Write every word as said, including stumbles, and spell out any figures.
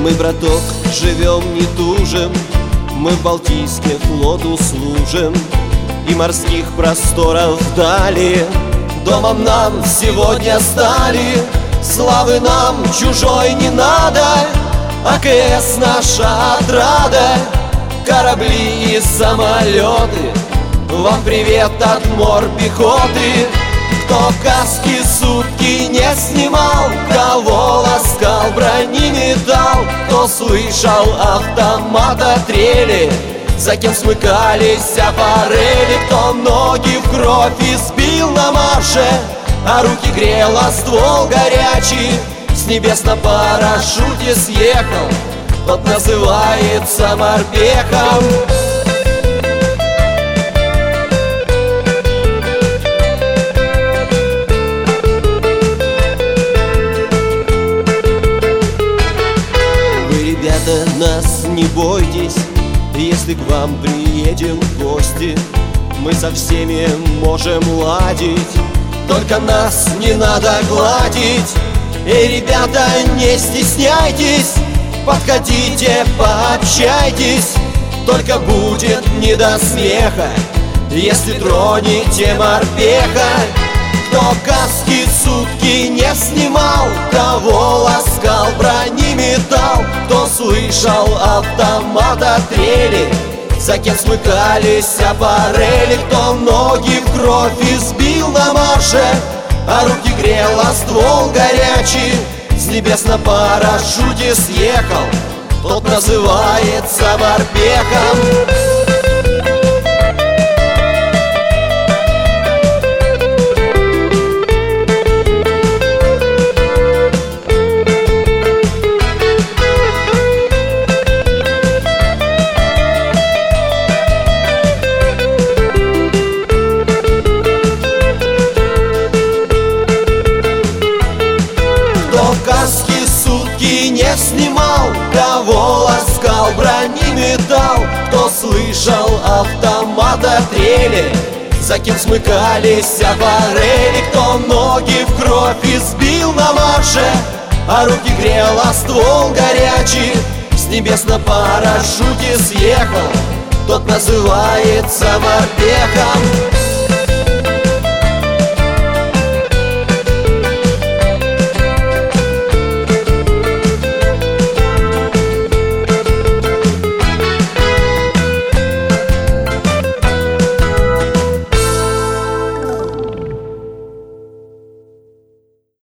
Мы, браток, живем, не тужим, мы в Балтийске флоту служим, и морских просторов вдали домом нам сегодня стали. Славы нам чужой не надо, АКС наша отрада. Корабли и самолеты, вам привет от морпехоты. Кто каски сутки не снимал, кого ласкал бронеметалл, кто слышал автомата трели, за кем смыкались аппарели, кто ноги в кровь избил на марше, а руки грел, а ствол горячий с небес на парашюте съехал, тот называется морпехом. Вы, ребята, нас не бойтесь, если к вам приедем в гости, мы со всеми можем ладить, только нас не надо гладить. Эй, ребята, не стесняйтесь, подходите, пообщайтесь, только будет не до смеха, если тронете морпеха. Кто каски сутки не снимал, кого ласкал бронеметалл, кто слышал автомата трели, за кем смыкались аппарели, кто ноги в кровь избил на марше, а руки грел, а ствол горячий с небес на парашюте съехал, тот называется морпехом. Каски сутки не снимал, кого ласкал бронеметалл, кто слышал автомата трели, за кем смыкались аппарели, кто ноги в кровь избил на марше, а руки грел, а ствол горячий с небес на парашюте съехал, тот называется морпехом.